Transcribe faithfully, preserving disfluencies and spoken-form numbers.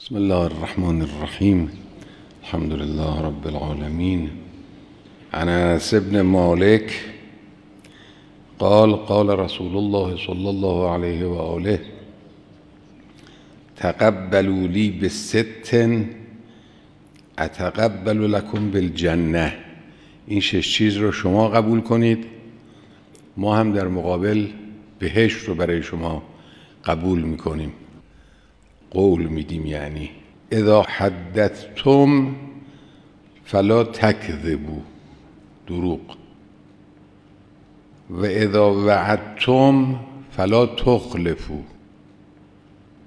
بسم الله الرحمن الرحیم. الحمد لله رب العالمین. عن انس بن مالک قال قال رسول الله صلی الله علیه و آله تقبلوا لی بست اتقبل لکم بالجنه. این شش چیز رو شما قبول کنید، ما هم در مقابل بهشت رو برای شما قبول میکنیم، قول میدیم. یعنی اذا حدثتم فلا تکذبوا، دروغ، و اذا وعدتم فلا تخلفوا،